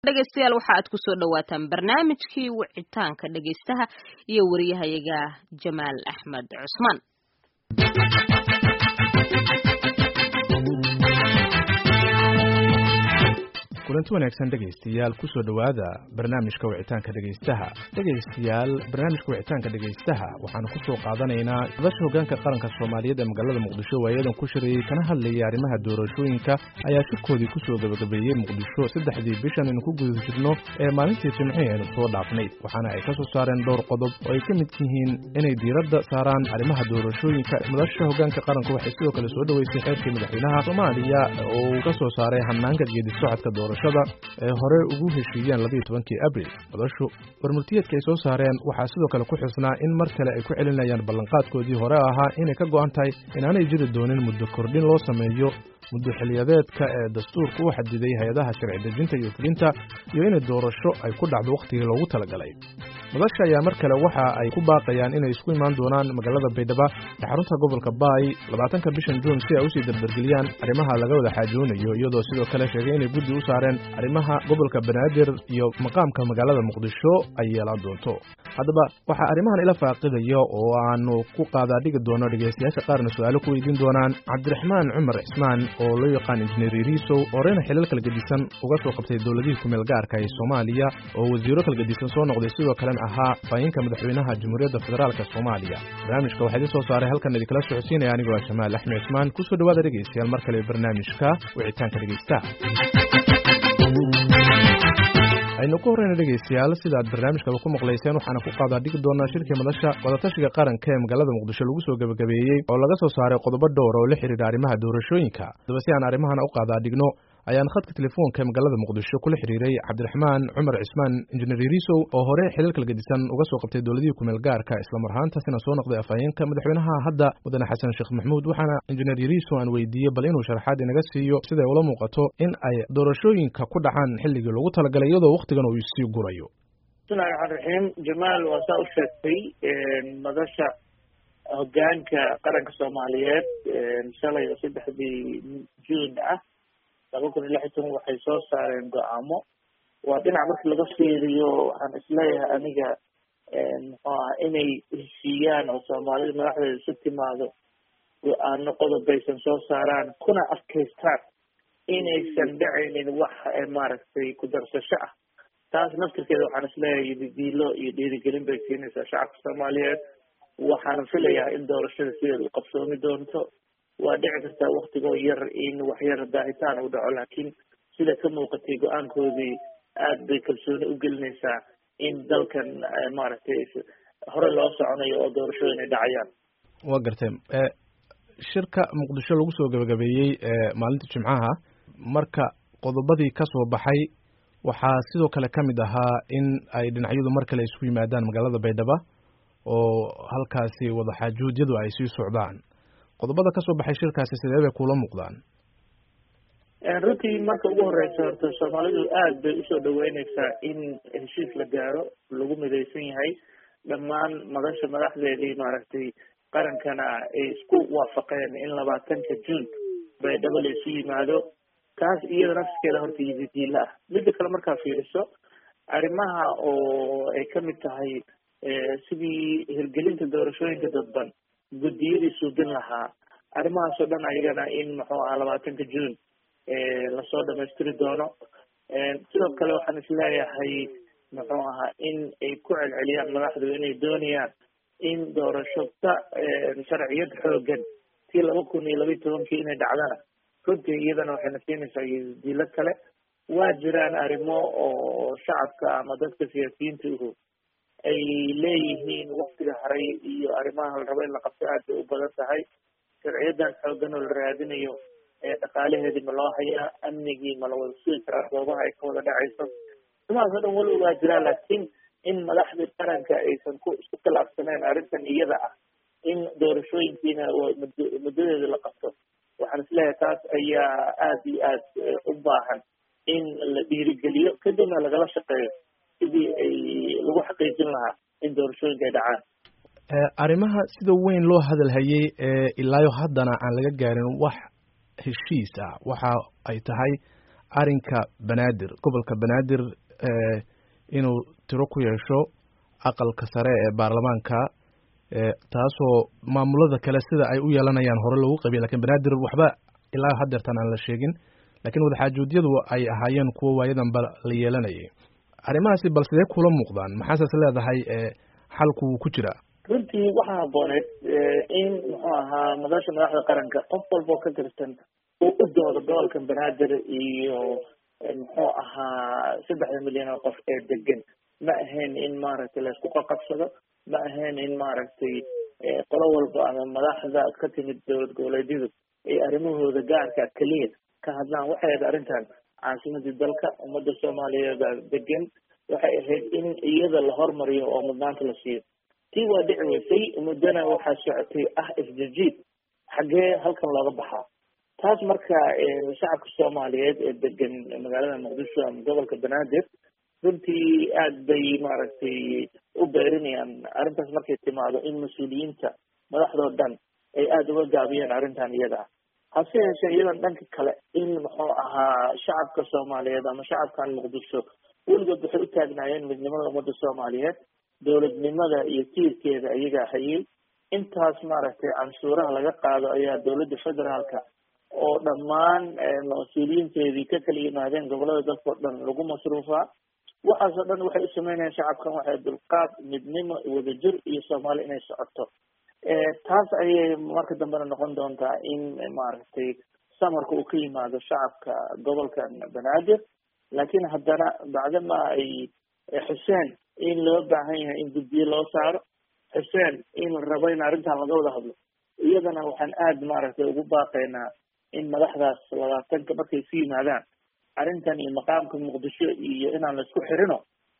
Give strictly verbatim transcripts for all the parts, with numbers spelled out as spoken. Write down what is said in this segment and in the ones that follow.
dhegeystayaal waxa aad ku soo dhawaataan barnaamijkii wicitaanka dhegeystaha iyo wariyahayaga Jamaal Axmed Cusmaan. kulanti wanaagsan dhegeystayaal ku soo dhawaada barnaamijka wicitaanka dhegeystaha dhegeystayaal barnaamijka wicitaanka dhegeystaha waxaan ku soo qaadanaynaa dadka hoggaanka qaranka Soomaaliyeed ee magaalada Muqdisho waayadan ku shiriyay kana hadlayay arrimaha doorashooyinka ayaa shirkoodii ku soo gabagabeeyay Muqdisho saddexdii bishan in ku guda jirno ee maalintii Jimcihii aynu soo dhaafnay waxaana ay ka soo saareen dhowr qodob oo ay ka mid yihiin inay diiradda saaraan arrimaha doorashooyinka madasha hoggaanka qaranka waxay sidoo kale soo dhaweysay xeerkii madaxweynaha Soomaaliya oo ka soo saaray hanaanka geedi socodka doorashada ee hore ugu heshiiyeen laba iyo tobankii Abriil madashu warmurtiyeedka ay soo saareen waxaa sidoo kale ku xusnaa in mar kale ay ku celinayaan ballanqaadkoodii hore ahaa inay ka go'an tahay inaanay jiri doonin muddo kordhin loo sameeyo muddo xiliyadeedka ee dastuurka u xadiday hay'adaha sharci dejinta iyo fulinta iyo in doorasho ay ku dhacdo waqtigii loogu talagalay madasha ayaa mar kale waxa ay ku baaqayaan inay isku imaan doonaan magaalada Baydhabo ee xarunta gobolka Baay labaatanka bishan June si ay u sii dardargeliyaan arrimaha laga wada xaajoonayo iyadoo sidoo kale sheegay inay guddi u saareen arrimaha gobolka Banaadir iyo maqaamka magaalada Muqdisho ay yeelan doonto haddaba waxa arrimahan ila faaqidayo oo aanu ku qaadaa dhigi doono dhageystayaasha qaarna su'aalo ku weydiin doonaan Cabdiraxmaan Cumar Cismaan oo loo yaqaan Engineer Riso oo reena xilal kala gedisan uga soo qabtay dawladihii ku meel gaarka ee Soomaaliya oo wasiiro kala gedisan soo noqday sidoo kale ahaa fayinka madaxweynaha Jamhuuriyadda Federaalka Soomaaliya barnaamijka waxa idin soo saaray halkan idin kala socodsiinaya aniga waa Jamaal Axmed Cusmaan ku soo dhawaada dhageystayaal mar kale barnaamijka wicitaanka dhegeystaha aynu ku horeyna dhegeystayaal sida aad barnaamijka ku maqlayseen waxaana ku qaadaa dhigi doonaa shirkii madasha wadatashiga qaranka ee magaalada Muqdisho lagu soo gabagabeeyay oo laga soo saaray qodobo dhowr oo la xiriira arrimaha doorashooyinka daba si aan arrimahan u qaadaa dhigno ayaan khadka telefoonka ee magaalada Muqdisho kula xiriiray Cabdiraxmaan Cumar Cismaan Engineer Riso oo hore xilal kala gedisan uga soo qabtay dawladihii ku meel gaarka isla marhaantaasina soo noqday afhayeenka madaxweynaha hadda wadana Xasan Sheekh Maxamuud waxaana Engineer Riso aan weydiiyay bal inuu sharaxaad inaga siiyo sida ula muuqato in ay doorashooyinka ku dhacaan xilligii loogu talagalay iyadoo waqtigan uu sii gurayo bismillaahi rahmaani rahiim Jamaal waa saa u sheegtay madasha hoggaanka qaranka Soomaaliyeed shalay saddexdii June ah laba kun iyo lix iyo toban waxay soo saareen go'aamo waa dhinac markii laga fiiriyo waxaan isleeyahay aniga muxuu ah inay heshiiyaan oo Soomaalida madaxdeeda isu timaado go'aano qodobbaysan soo saaraan kuna adkaystaan inaysan dhacaynin wax maaragtay ku darsasho ah taas naftirkeeda waxaan isleeyahay didiilo iyo dhiirigelin bay siinaysaa shacabka Soomaaliyeed waxaan filayaa in doorashada sideeda u qabsoomi doonto waa dhici kartaa waqtigoo yar in wax yar daahitaan uu dhaco laakiin sida ka muuqatay go-aankoodii aad bay kalsooni u gelinaysaa in dalkan maaragtay hore loo soconayo oo doorashooyin ay dhacayaan waa gartay shirka Muqdisho lagu soo gabagabeeyey maalinta Jimcaha marka qodobadii ka soo baxay waxaa sidoo kale ka mid ahaa in ay dhinacyadu mar kale isku yimaadaan magaalada Baydhabo oo halkaasi wada xaajuudyadu ay sii socdaan qodobada ka soo baxay shirkaasi sidee bay kula muuqdaan runtii marka ugu horeysa horta Soomaalidu aad bay usoo dhaweynaysaa in heshiis la gaaro lagu midaysan yahay dhammaan madasha madaxdeedii maaragtay qarankana ay isku waafaqeen in labaatanka June Baydhabo la isu yimaado kaas iyada nafskeeda horta yididiila ah midda kale markaa fiiriso arrimaha oo ay ka mid tahay sidii hirgelinta doorashooyinka dadban guddiyadii suudin lahaa arrimahaas oo dhan ayagana in muxuu ahaa labaatanka June lasoo dhamaystiri doono sidoo kale waxaan isleeyahay muxuu ahaa in ay ku celceliyaan madaxdu inay doonayaan in doorasho ka sharciyad xoogan tii laba kun iyo laba iyo tobankii inay dhacdana runtii iyadana waxayna siinaysaa diilo kale waa jiraan arrimo oo shacabka ama dadka siyaasiyiinta uhu ay leeyihiin waqtiga haray iyo arrimaha la rabo in la qabto aad bay u badan tahay sharciyadan xoogan oo la raadinayo ee dhaqaalaheedii ma loo hayaa amnigii ma la wada sugi karaa goobaha ay ka wada dhacayso arrimahaas oo dhan wali waa jiraa laakiin in madaxdii qaranka aysan ku isku khilaafsaneen arrintan iyada ah in doorashooyinkiina muddadeeda la qabto waxaan isleeyahay taas ayaa aad iyo aad u baahan in la dhiirigeliyo kadibna lagala shaqeeyo sidii ay lagu xaqiijin lahaa in doorashooyinka ay dhacaan arrimaha sida weyn loo hadalhayay ee ilaayo haddana aan laga gaarin wax heshiis ah waxa ay tahay arinka banaadir gobolka banaadir inuu tiro ku yeesho aqalka sare ee baarlamaanka taasoo maamulada kale sida ay u yeelanayaan hore loogu qabiy lakin banaadir waxba ilaa hadeertan aan la sheegin lakin wadaxaajuudyadu ay ahaayeen kuwo waayadanba la yeelanayay arrimahaasi bal sidee kula muuqdaan maxaases leedahay xalku wuu ku jiraa runtii waxaa habooneed in muxuu ahaa madasha madaxda qaranka qof walba oo ka tirsan uu u doodo gobolka banaadir iyo muxuu ahaa saddexda milyan oo qof ee degan ma ahayn in maaragtay laisku qaqabsado ma ahayn in maaragtay qolo walba ama madaxda ka timid dowlad goboleedyadu ay arrimahooda gaarka keliya ka hadlaan waxay ahayd arrintan caasimadii dalka ummadda soomaaliyeed degan waxay ahayd in iyada la hormariyo oo mudnaanta la siiyo tii waa dhici weysay muddana waxaa socotay ah isjijiid xaggee halkan looga baxaa taas marka shacabka soomaaliyeed ee degan magaalada muqdisho ama gobolka banaadir runtii aad bay maaragtay u beerinayaan arrintaas markay timaado in mas-uuliyiinta madaxdoo dhan ay aada uga gaabiyeen arrintan iyada hase yeeshee iyadan dhanka kale in muxuu ahaa shacabka soomaaliyeed ama shacabkan muqdisho weligood waxay u taagnaayeen midnimada ummadda soomaaliyeed dowladnimada iyo tiirkeeda iyagaa hayay intaas maaragtay canshuuraha laga qaado ayaa dowladda federaalka oo dhammaan mas-uuliyiinteedii ka kala yimaadeen gobolada dalkao dhan lagu masruufaa waxaasoo dhan waxay u sameynayaan shacabkan waxay dulqaad midnimo wadajir iyo soomaali inay socoto taas ayay marka dambena noqon doontaa in maaragtay samarka uu ka yimaado shacabka gobolkan banaadir laakiin haddana bacdama ay xuseen in loo baahan yahay in guddiye loo saaro xuseen in la rabo in arrintan laga wada hadlo iyadana waxaan aada maaragtay ugu baaqaynaa in madaxdaas labaatanka markay isu yimaadaan arrintan iyo maqaamka muqdisho iyo inaan la isku xirino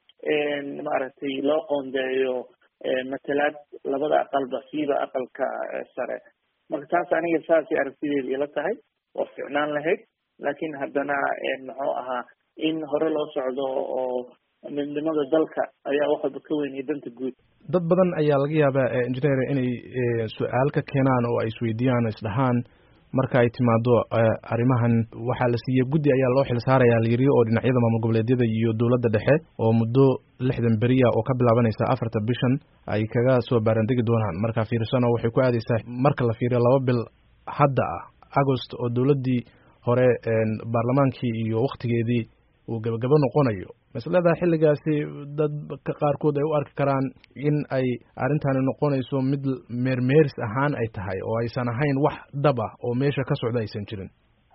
maaragtay loo qoondeeyo matalaad labada aqalba siiba aqalka sare marka taas aniga saasay aragtideeda ila tahay waa ficnaan lahayd laakiin haddana muxuu ahaa in hore loo socdo oo midnimada dalka ayaa wax walba ka weynaya danta guud dad badan ayaa laga yaabaa engineer inay su-aal ka keenaan oo ay isweydiiyaan o isdhahaan marka ay timaado arrimahan waxaa la siiyey guddi ayaa loo xil saarayaa layiri oo dhinacyada maamul goboleedyada iyo dowladda dhexe oo muddo lixdan beriya oo ka bilaabanaysa afarta bishan ay kaga soo baarandegi doonaan marka fiirsano waxay ku aadaysaa marka la fiiriyo laba bil hadda ah agost oo dowladdii hore baarlamaankii iyo waktigeedii uu gabagabo noqonayo masalada xilligaasi dadka qaarkood ay u arki karaan in ay arrintani noqonayso mid meermeeris ahaan ay tahay oo aysan ahayn wax dhab ah oo meesha ka socda aysan jirin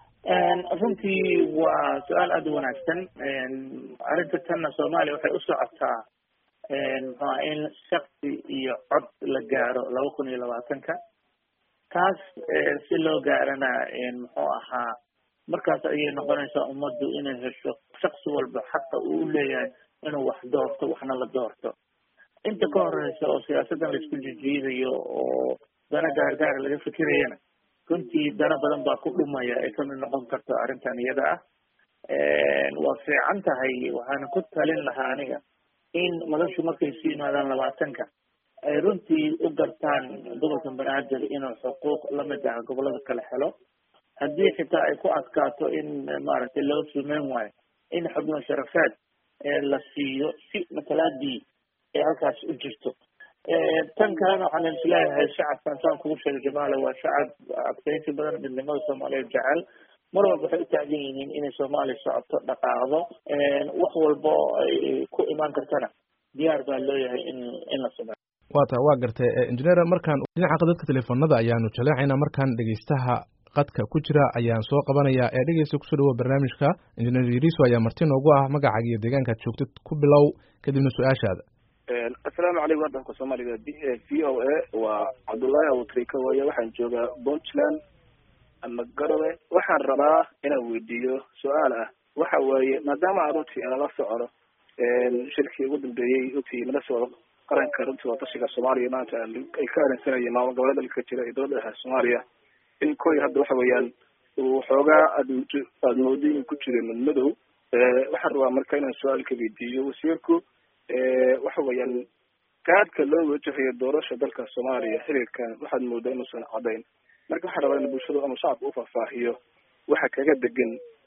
runtii waa su-aal aada u wanaagsan arrinta tanna soomaaliya waxay u socotaa muxua in shaksi iyo cod la gaaro laba kun iyo labaatanka taas si loo gaarana muxuu ahaa markaas ayay noqonaysaa ummaddu inay hesho shaksi walba xaqa uu leeyahay inuu wax doorto waxna la doorto inta ka horeysa oo siyaasaddan laisku jijiidayo oo dana gaargaar laga fikirayana runtii dana badan baa ku dhumaya ay kamid noqon karto arrintan iyada ah waa fiican tahay waxaana ku talin lahaa aniga in madashu markay isu yimaadaan labaatanka ay runtii u gartaan gobolka banaadir inuu xuquuq lamid ah gobolada kale helo haddii xitaa ay ku adkaato in maaragtay loo sumeyn waayo in xubno sharafeed la siiyo si matalaadii ay halkaas u jirto tan kalena waxaan isleeyahay shacabkan saan kugu sheegay jamaale waa shacab adkeysi badan midnimada soomaaliyeed jecel mar walba waxay u taagan yihiin inay soomaaliya socoto dhaqaaqdo wax walbo ay ku imaan kartana diyaar baa looyahay in in la sameeyo waa taa waa gartay engineer markaan dhinaca dadka teleefonada ayaanu jaleecaynaa markaan dhegeystaha qadka ku jira ayaan soo qabanayaa ee dhegeysta kusoo dhawoa barnaamijka engineer yariso ayaa marti noogu ah magacaaga iyo deegaankaad joogtid ku bilow kadibna su-aashaada assalaamu calaykum waddanka soomaaliga v o a waa cabdullaahi abutrika waaye waxaan joogaa puntland ama garowe waxaan rabaa inaan weydiiyo su-aal ah waxa weeye maadaama runtii aan la socono shirkii ugu dambeeyey ogtii madasha qaranka runtii watashiga soomaaliya maanta ay ka arinsanayeen maamul goboleeda dalka jira iyo dowladda dhexe soomaaliya in koy hadda waxa weeyaan uu xoogaa aad aada moodo inuu ku jira madmadow waxaan rabaa marka inaan su-aal ka weydiiyo wasiirku waxa weeyaan gaadhka loo wajahayo doorasha dalka soomaaliya xiriirkan waxaad moodaa inuusan cadayn marka waxaan rabaa in bulshada ama shacabka u faahfaahiyo waxa kaga degan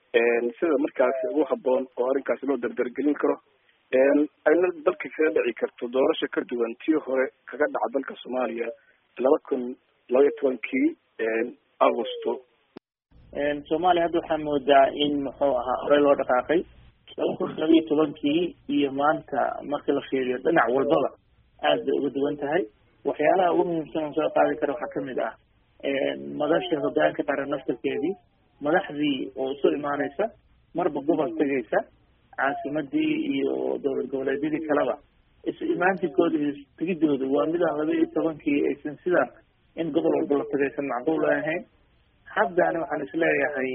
sida markaasi ugu haboon oo arrinkaasi loo dardargelin karo ayna dalka kaga dhici karto doorasho ka duwan tii hore kaga dhaca dalka soomaaliya laba kun laba iyo tobankii agosto. soomaaliya hadda waxaa moodaa in muxuu ahaa horey loo dhaqaaqay laba kun laba iyo tobankii iyo maanta marka la fiiriyo dhinac walbaba aad bay uga duwan tahay. waxyaalaha ugu muhiimsan oo soo qaadi kara waxaa kamid ah madasha hogaanka qaran naftarkeedii madaxdii oo isu imaaneysa marba gobol tegaysa caasimadii iyo dowlad goboleedyadii kaleba isu imaantikooda iyo tegidooda waa midaan laba iyo tobankii aysan sidaan in gobol walba la tagaysan macquul ahayn. haddana waxaan isleeyahay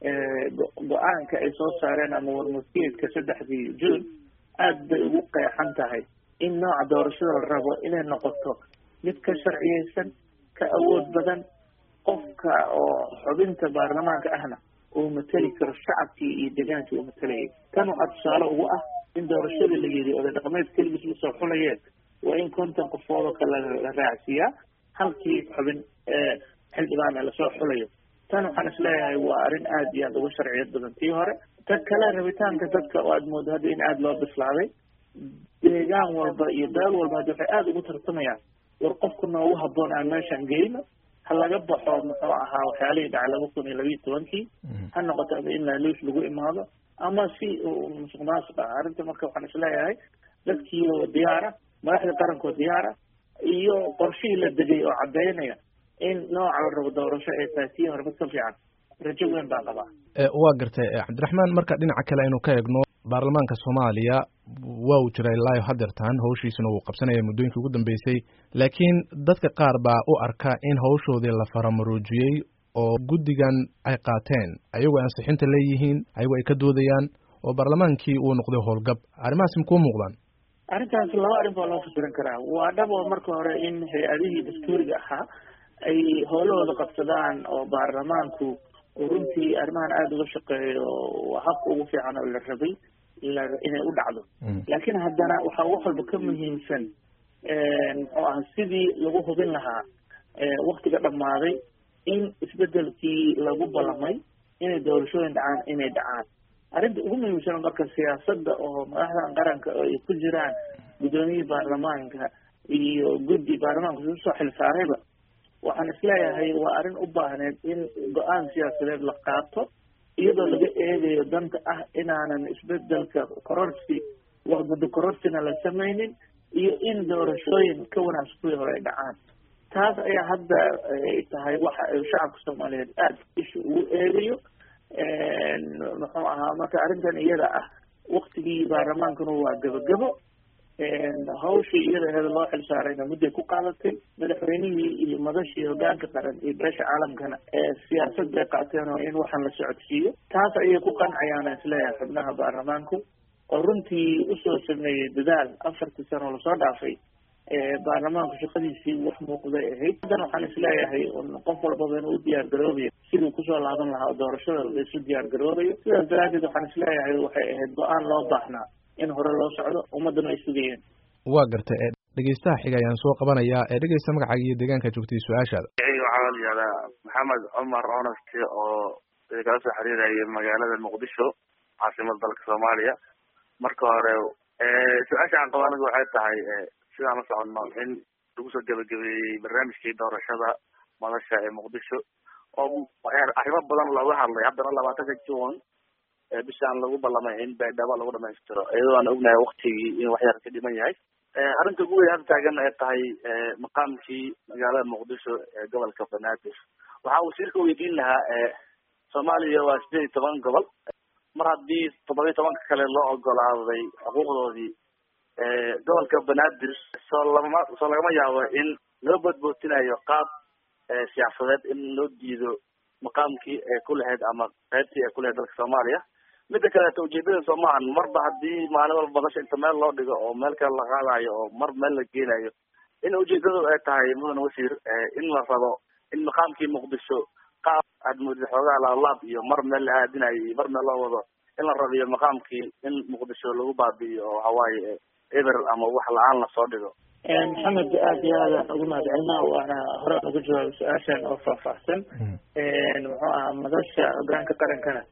go-aanka ay soo saareen ama warmurtiyeedka saddexdii june aad bay ugu qeexan tahay in nooca doorashada la rabo inay noqoto mid ka sharciyeysan ka awood badan qofka oo xubinta baarlamaanka ahna uu mateli karo shacabkii iyo deegaankii uu matalayay. tan waxaa tusaale ugu ah in doorashada la yidhi oday dhaqameed keligiis lasoo xulayeen waa in konton qofood oo kale la raacsiiyaa halkii xubin xildhibaana lasoo xulayo. tan waxaan isleeyahay waa arrin aad iyo aad uga sharciyad badan tii hore. ta kale rabitaanka dadka oo aad moodo hadda in aada loo bislaaday deegaan walba iyo beel walba hadda waxay aada ugu tartamayaan war qofku noogu haboon aan meeshaan geyno ha laga baxo muxuu ahaa waxyaalihii dhacay laba kun iyo laba iyo tobankii ha noqoto ama in laaluush lagu imaado ama si musuq maasuq ah. arrinta marka waxaan isleeyahay dadkii oo diyaara madaxda qarankoo diyaara iyo qorshihii la degay oo caddeynaya in nooca la rabo doorasho ay tahay tii hore mid ka fiican rajo weyn baa qabaa. waa gartay cabdiraxmaan, marka dhinaca kale aynu ka eegno baarlamaanka soomaaliya waa uu jiray ilaa hadeertaan hawshiisana uu qabsanaya muddooyinkii ugu dambeysay, laakiin dadka qaar baa u arka in hawshoodii la faramaruujiyey oo guddigan ay qaateen ayagoo ansixinta leeyihiin ayagoo ay ka doodayaan oo baarlamaankii uu noqday howlgab. arrimahaas makuu muuqdaan? arrintaas laba arrin baa loo fasirin karaa. waa dhab oo marka hore in hay-adihii dastuuriga ahaa ay howlahooda qabsadaan oo baarlamaanku runtii arrimahan aada uga shaqeeyo waa habka ugu fiican oo la rabay inay u dhacdo. laakiin haddana waxaa wax walba ka muhiimsan muxuu aha sidii lagu hubin lahaa waktiga dhammaaday in isbedelkii lagu ballamay inay doorashooyin dhacaan inay dhacaan. arrinta ugu muhiimsan marka siyaasadda oo madaxdan qaranka ay ku jiraan guddoomiyihii baarlamaanka iyo guddi baarlamaanka si usoo xilsaarayba waxaan isleeyahay waa arrin u baahneed in go-aan siyaasadeed la qaato iyadoo laga eegayo danta ah inaanan isbedelka kororsi warguddo kororsina la samaynin iyo in doorashooyin ka wanaagsan kuwii hore ay dhacaan. taas ayaa hadda ay tahay waxa ay shacabka soomaaliyeed aada isha ugu eegayo. muxuu ahaa marka arrintan iyada ah waktigii baarlamaankuna waa gabagabo hawshii iyada aheeda loo xilsaarayna mudday ku qaadatay. madaxweynihii iyo madashii hogaanka qaran iyo beesha caalamkana ee siyaasad bay qaateen oo in waxaan la socodsiiyo. taas ayay ku qancayaan isleeyahay xubnaha baarlamaanku oo runtii usoo sameeyey dadaal afartii sano oo lasoo dhaafay baarlamaanku shaqadiisii wax muuqday ahayd. haddana waxaan isleeyahay qof walbaba inuu u diyaar garoobayo siduu kusoo laaban lahaa doorashada laisu diyaar garoobayo. sidaas daraadeed waxaan isleeyahay waxay ahayd go-aan loo baahnaa in hore loo socdo ummaddana ay sugayeen. waa gartay dhegeystaha xiga ayaan soo qabanayaa ee dhegeysta magacaaga iyo deegaanka joogtay su-aashaada. waxaa la yihahdaa maxamed cumar onasti oo kala soo xiriiraya magaalada muqdisho caasimada dalka soomaaliya. marka hore su-aasha aan qabo anigu waxay tahay sidaan la soconno in lagu soo gebagabeeyey barnaamijkii doorashada madasha ee muqdisho oo arrimo badan looga hadlay. haddana labaatanka june bishaan lagu ballamay in baydhabo lagu dhamaystiro iyadoo aan ognahay waktigii in waxyar ka dhiman yahay. arrinta ugu weyn hadda taagan ay tahay maqaamkii magaalada muqdisho ee gobolka banaadir. waxaa wasiirka weydiin lahaa soomaaliya waa sideed iyo toban gobol, mar haddii toddoba iyo tobanka kale loo ogolaaday xuquuqdoodii gobolka banaadir soo lama soo lagama yaabo in loo boodbootinayo qaab siyaasadeed in loo diido maqaamkii ay ku lahayd ama qaybtii ay ku lahayd dalka soomaaliya. midda kaleeto ujeedada soo maahan marba haddii maalin walba badasha inta meel loo dhigo oo meel kale la qaadayo oo mar meel la geenayo in ujeedadu ay tahay mudan wasiir in la rabo in maqaamkii muqdisho qaab aad moodid xoogaa laalaab iyo mar meel la aadinayo iyo mar meel loo wado in la rabiyo maqaamkii in muqdisho lagu baabi'iyo oo waxawaaye eber ama wax la-aan lasoo dhigo. maxamed aada iyo aada ugu mahadcelina waana hore uga jawaabay su-aashan oo faahfaahsan. muxuu ahaa madasha hogaanka qarankana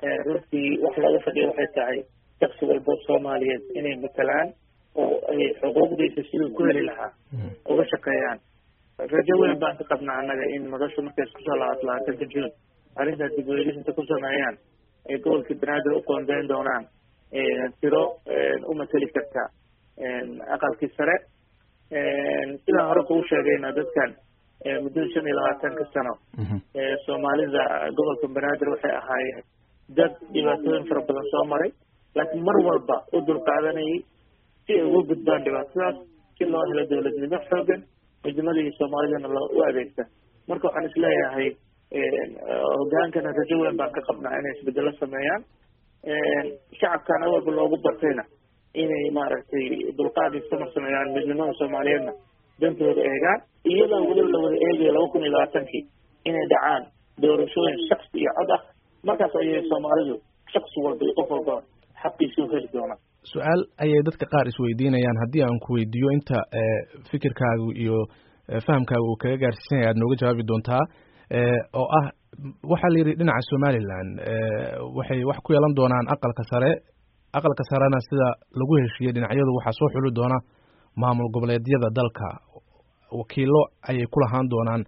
runtii wax looga fadhiyo waxay tahay shaksi walbo soomaaliyeed inay matalaan oo ay xuquuqdiisa siduu ku heli lahaa uga shaqeeyaan. rajo weyn baan ka qabnaa annaga in madashu markay isku soo laabato labaatanka juun arrintaas dib u eegis inta ku sameeyaan ay gobolka banaadir u qoondeyn doonaan tiro u mateli karta aqalkii sare. sidaan hore kugu sheegayna dadkan muddada shan iyo labaatanka sano soomaalida gobolka banaadir waxay ahaayeen dad dhibaatooyin fara badan soo maray, laakiin mar walba u dulqaadanayay si ay uga gudbaan dhibaatadaas, si loo helo dowladnimo xoogan, midnimadii soomaalidana loo u adeegta. marka waxaan isleeyahay hogaankana rajo weyn baan ka qabnaa inay isbedelo sameeyaan. shacabkana walba loogu bartayna inay maaragtay dulqaad istamar sameeyaan, midnimada soomaaliyeedna dantooda eegaan, iyadoo weliba la wada eegayo laba kun iyo labaatankii inay dhacaan doorashooyin shaksi iyo cod ah. markaas ayay soomaalidu shaksi walba iyo qof walba xaqiisii u heli doonaan. su-aal ayay dadka qaar isweydiinayaan, haddii aan ku weydiiyo inta fikirkaagu iyo fahamkaagu uu kaga gaarsiisan yahay aad nooga jawaabi doontaa, oo ah waxaa la yidhi dhinaca somaliland waxay wax ku yeelan doonaan aqalka sare. aqalka sarena sida lagu heshiiyey dhinacyadu waxaa soo xuli doona maamul goboleedyada dalka, wakiilo ayay ku lahaan doonaan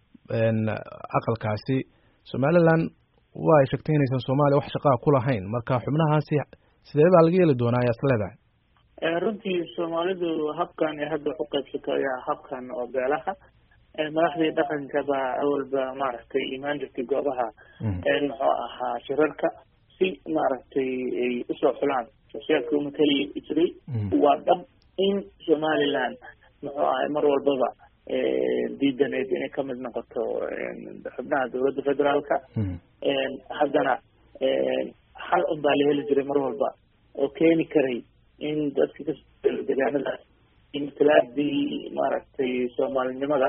aqalkaasi. somaliland waa ay sheegtay inaysan soomaaliya wax shaqaa ku lahayn, marka xubnahaasi sidee baa laga yeeli doonaa ayaad is leedahay? runtii soomaalidu habkan ee hadda wax u qaybsato ayaa habkan oo beelaha madaxdii dhaqanka baa awalba maaragtay imaan jirtay goobaha muxuu ahaa shirarka si maaragtay ay usoo xulaan shaksiyaadka umatali jiray. waa dhab in somaliland muxuu ahay mar walbaba diidaneed inay kamid noqoto xubnaha dowladda federaalka. haddana xal un baa la heli jiray mar walba oo keeni karay in dadka ka deegaanadaas matalaadii maaragtay soomaalinimada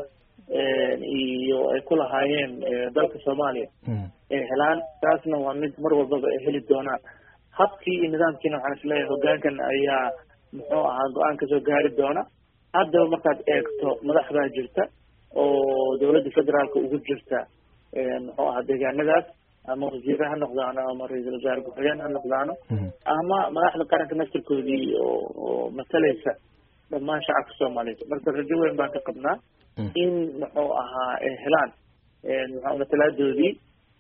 iyo ay ku lahaayeen dalka soomaaliya ay helaan. taasna waa mid mar walbaba ay heli doonaan. habkii iyo nidaamkiina waxaan isleeyahay hogaankan ayaa muxuu ahaa go-aan kasoo gaari doona. haddaba markaad eegto madax baa jirta oo dowladda federaalka ugu jirta muxuu ahaa deegaanadaas, ama wasiire ha noqdaano ama ra-iisul wasaare ku-xigeen ha noqdaano, ama madaxda qaranka naftirkoodii oo matalaysa dhammaan shacabka soomaaliyeed. marka rajo weyn baan ka qabnaa in muxuu ahaa ay helaan muxuu matalaadoodii,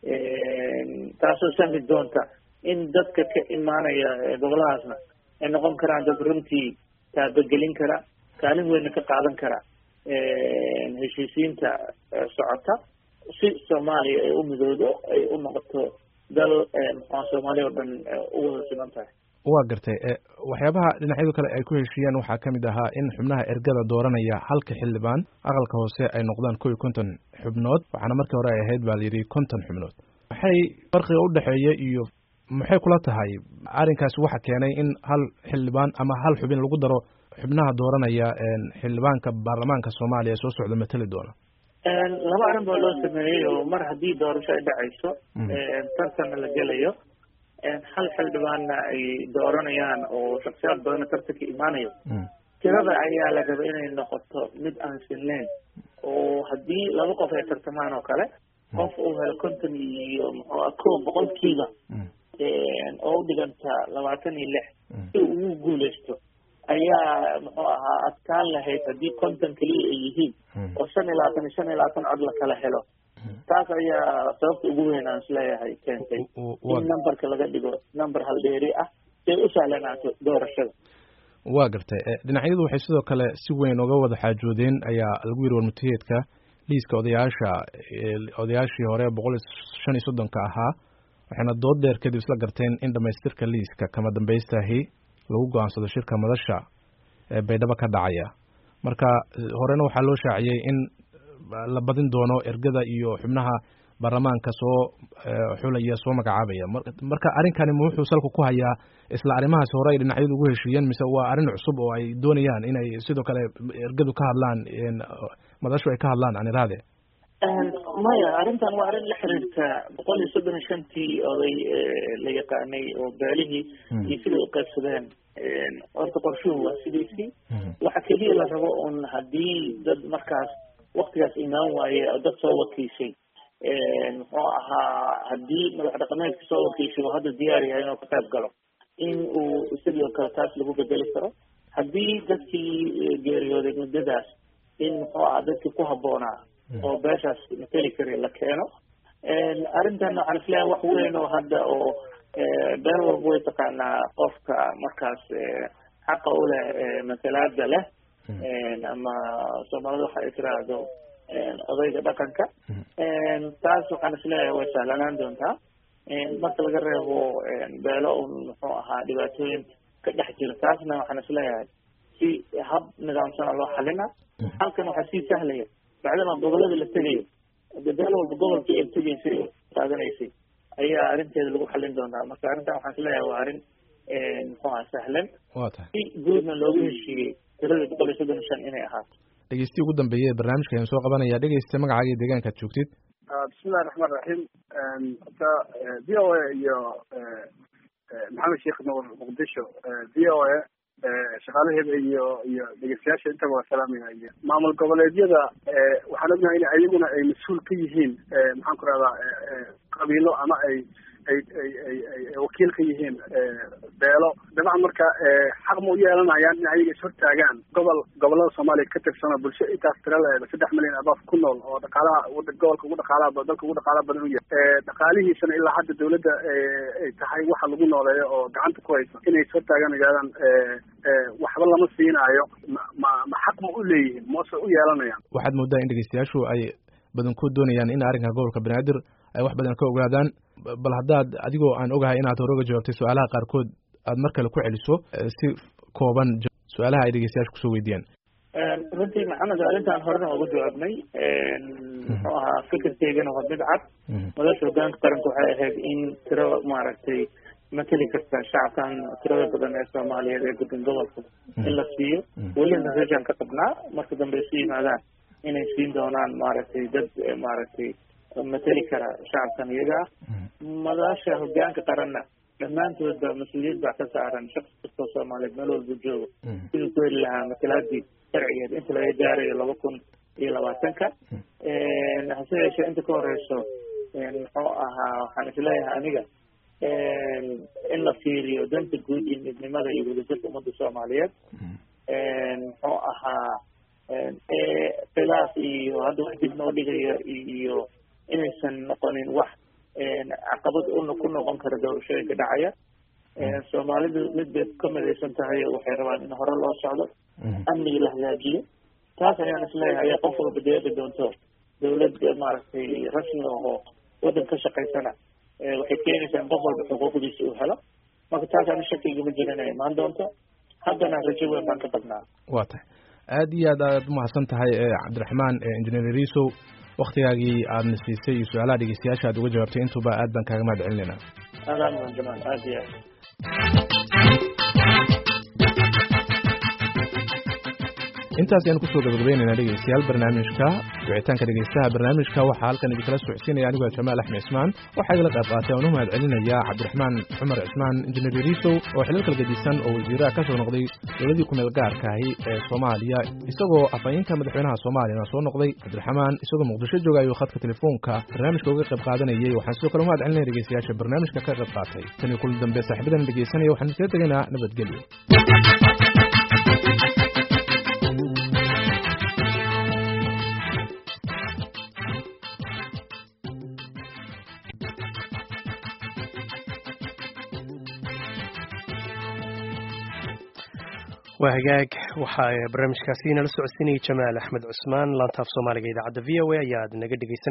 taasoo sahli doonta in dadka ka imaanaya goboladaasna ay noqon karaan dad runtii taabagelin kara, kaalin weynna ka qaadan kara heshiisiinta socota, si soomaaliya ay u midoodo ay u noqoto dal muxua soomaaliya oo dhan u wada siman tahay. waa gartay waxyaabaha dhinacyadu kale ay ku heshiiyeen waxaa kamid ahaa in xubnaha ergada dooranaya halka xildhibaan aqalka hoose ay noqdaan kow iyo konton xubnood, waxaana markii hore ay ahayd baa la yidhi konton xubnood. maxay farqiga udhexeeya iyo maxay kula tahay arrinkaasi waxa keenay in hal xildhibaan ama hal xubin lagu daro xubnaha dooranaya xildhibaanka baarlamaanka soomaaliya ee soo socda matali doona? laba arrin baa loo sameeyey oo mar haddii doorasho ay dhacayso tartanna la gelayo, hal xildhibaanna ay dooranayaan oo shaksiyaad badana tartanka imaanayo, tirada ayaa la raba inay noqoto mid aan sinleyn. oo haddii laba qof ay tartamaan oo kale, qof uu helo konton iyo muxua kow boqolkiiba oo u dhiganta labaatan iyo lix si uu ugu guuleysto, ayaa muxuu ahaa adkaan lahayd haddii konton keliya ay yihiin oo shan iyo labaatan iyo shan iyo labaatan cod la kala helo. taas ayaa sababta ugu weyn aan isleeyahay keentay in numberka laga dhigo number haldheeri ah si ay u sahlanaato doorashada. waa gartay dhinacyadu waxay sidoo kale si weyn uga wada xaajoodeen ayaa lagu yiri warmutiyeedka liiska odayaasha odayaashii hore boqol iyo shan iyo soddonka ahaa, waxayna dood dheer kadib isla garteen in dhamaystirka liiska kama dambaystahi lagu go-aansado shirka madasha ee baydhabo ka dhacaya. marka horena waxaa loo shaaciyey in la badin doono ergada iyo xubnaha baarlamaanka soo xulaya soo magacaabaya. marka arrinkani ma wuxuu salku ku hayaa isla arrimahaas hore ay dhinacyadu ugu heshiiyeen, mise waa arrin cusub oo ay doonayaan inay sidoo kale ergadu ka hadlaan, madashu ay ka hadlaan aan iraade? maya, arrintan waa arrin la xiriirta boqol iyo soddon iyo shantii oday la yaqaanay oo baalihii iyo siday u qaybsadeen. horta qorshuhu waa sidiisii. waxa keliya la rabo un haddii dad markaas waktigaas imaan waaye oo dad soo wakiishay muxuu ahaa haddii madax dhaqameedka soo wakiishay uu hadda diyaar yahay inuu ka qayb galo in uu isagoo kale taas lagu bedeli karo haddii dadkii geeriyooday muddadaas in muxuu ahaa dadkii ku habboonaa oo beeshaas mateli kari la keeno arrintan waxaan isleeyahay wax weyn oo hadda oo been walba way taqaanaa qofka markaas xaqa u leh matalaada leh ama soomaalida waxa ay tiraahdo odayga dhaqanka taas waxaan isleeyahay way sahlanaan doontaa marka laga reebo beelo un muxuu ahaa dhibaatooyin ka dhex jira taasna waxaan isleeyahay si hab nidaamsana loo xalina halkan waxaa sii sahlaya bacdama gobolada la tegayo beel walba gobolkii ay tegaysay qaadanaysay ayaa arrinteeda lagu xalin doonaa marka arrintan waxaan isleeyahay waa arrin muxuu ahaa sahlan si guudna loogu heshiiyey tirada boqol iyo soddon iyo shan inay ahaato dhegeystiyi ugu dambeeyay ee barnaamijka ayaan soo qabanaya dhegeysta magacaaga iyo deegaanka ad joogtid bismillahi raxmaan raxiim horta v o a iyo maxamed sheekh nuur muqdisho v o a shaqaalaheeda iyo iyo dhegeystayaasha intaba waa salaamaya iyo maamul goboleedyada waxaan ognahay in ayaguna ay mas-uul ka yihiin maxaan ku rahdaa qabiilo ama ay ay ay ay ay wakiil ka yihiin beelo dabcan marka xaq ma u yeelanayaan in ayaga ishortaagaan gobol gobolada soomaaliya ka tirsanoo bulsho intaas tira la eego saddex milyan abaaf ku nool oo dhaqaalaha wada gobolka ugu dhaqaalaha dalka ugu dhaqaalaha badan u yahay dhaqaalihiisana ilaa hadda dawladda ay tahay waxa lagu nooleeyo oo gacanta ku hayso inay ishortaagaan yidhahdaan waxba lama siinaayo ma ma ma xaq ma u leeyihiin mase u yeelanayaan waxaad moodaa in dhegeystayaashu ay badankood doonayaan in arrinka gobolka banaadir ay wax badan ka ogaadaan bal haddaad adigoo aan ogahay inaad hore uga jawaabtay su-aalaha qaarkood aad mar kale ku celiso si kooban su-aalaha ay dhegeystayaasha kusoo weydiiyaan runtii maxamed arrintan horena uga jawaabnay muxuu ahaa fikirkeygana waa mid cad madasha hogaanka qaranka waxay ahayd in tiro maaragtay mateli karta shacabkan tirada badan ee soomaaliyeed ee gudan gobolka in la siiyo welina rajan ka qabnaa marka dambe isu yimaadaan inay siin doonaan maaragtay dad maaragtay mateli kara shacabkan iyaga ah madasha hogaanka qaranna dhammaantoodba mas-uuliyad baa ka saaran shaqsi kastoo soomaaliyeed meel walba joogo siduu ku heli lahaa matalaadii sharcigeed inta laga gaarayo laba kun iyo labaatanka hase yeeshee inta ka horeyso muxuu ahaa waxaan isleeyahay aniga in la fiiriyo danta guud iyo midnimada iyo wadajirka ummadda soomaaliyeed muxuu ahaa khilaaf iyo hadda wax dib noo dhigaya iyo inaysan noqonin wax caqabad una ku noqon kara doorashooyinka dhacaya soomaalidu mid bay ka midaysan tahay waxay rabaan in hore loo socdo amniga la hagaajiyo taas ayaan isleeyahay ayaa qof walba deeqi doonto dawlad maaragtay rasmi ahoo waddan ka shaqaysana waxay keenaysaa in qof walba xuquuqdiisa uu helo marka taas ana shakigama jira inay imaan doonto haddana rajo weyn baan ka qabnaa waa tahay aad iyo aad aad umahadsan tahay cabdiraxmaan engineer risow waktigaagii aadna siisay iyo su-aalaha dhegeystayaasha aad uga jawaabtay intuba aad baan kaaga mahad celinaynaa aadaan mudan jamaal aad iyo aad intaas ayaan kusoo gabagabaynaynaa dhegeystayaal barnaamijka wicitaanka dhegeystaha barnaamijka waxaa halkan idinkala socodsiinaya anigoo jamaal axmed cismaan waxaa igala qayb qaatay aan u mahad celinaya cabdiraxmaan cumar cismaan injineer risow oo xilal kala gedisan oo wasiiraha ka soo noqday dowladii kumeel gaarkaahi ee soomaaliya isagoo afhayeenka madaxweynaha soomaaliyana soo noqday cabdiraxmaan isagoo muqdisho jooga ayuu khadka telefoonka barnaamijka uga qayb qaadanayay waxaan sidoo kale u mahad celinaya dhegeystayaasha barnaamijka ka qayb qaatay tan iyo kulan dambe saaxiibadan dhegeysanaya waxaan iskaga tegaynaa nabadgelyo waa hagaag waxaa barnaamijkaasi nala socodsiinayay jamaal axmed cusmaan laantaaf soomaaliga idaacadda v o a ayaad naga dhegeysan